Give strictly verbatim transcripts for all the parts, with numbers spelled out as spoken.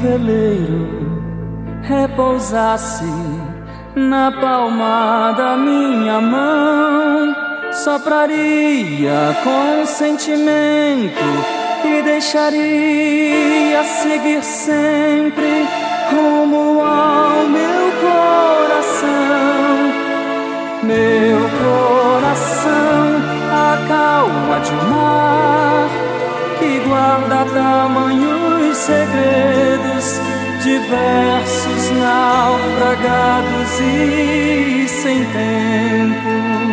veleiro repousasse na palma da minha mão, sopraria com sentimento e deixaria seguir sempre rumo ao meu coração. Meu coração, a calma de um mar que guarda tamanhos segredos, diversos, naufragados e sem tempo.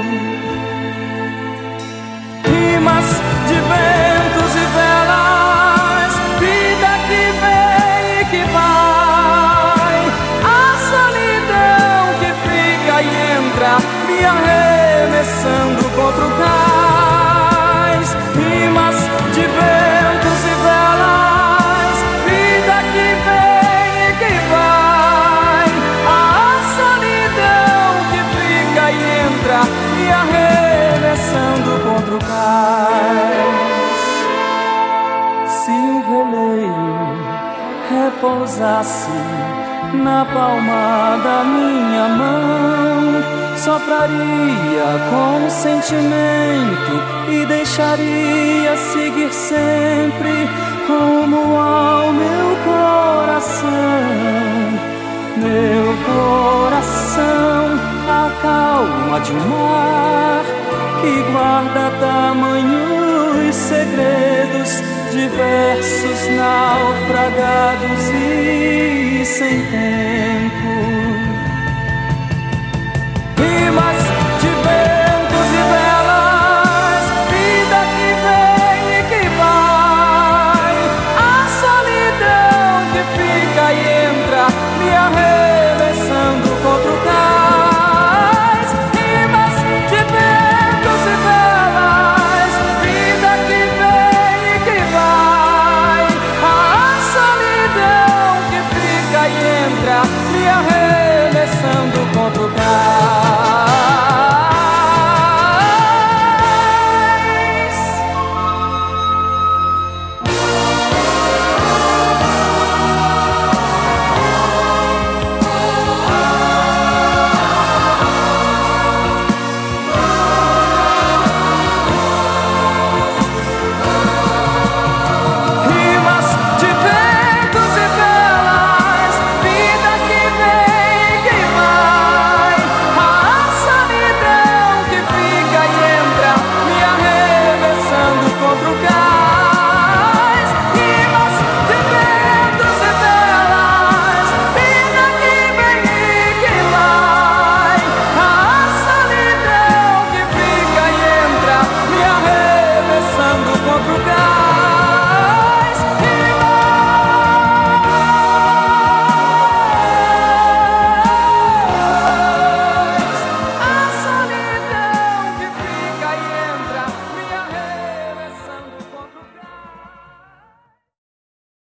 Rimas de ventos e velas, vida que vem e que vai, a solidão que fica e entra, me arremessando contra o cais. Rimas de ventos e velas, vida que vem e que vai, a solidão que fica e entra, me arremessando contra o cais. Se o veleiro repousasse na palma da minha mão, sopraria com sentimento e deixaria seguir sempre rumo ao meu coração. Meu coração, a calma de um mar que guarda tamanhos segredos, diversos, naufragados e sem tempo.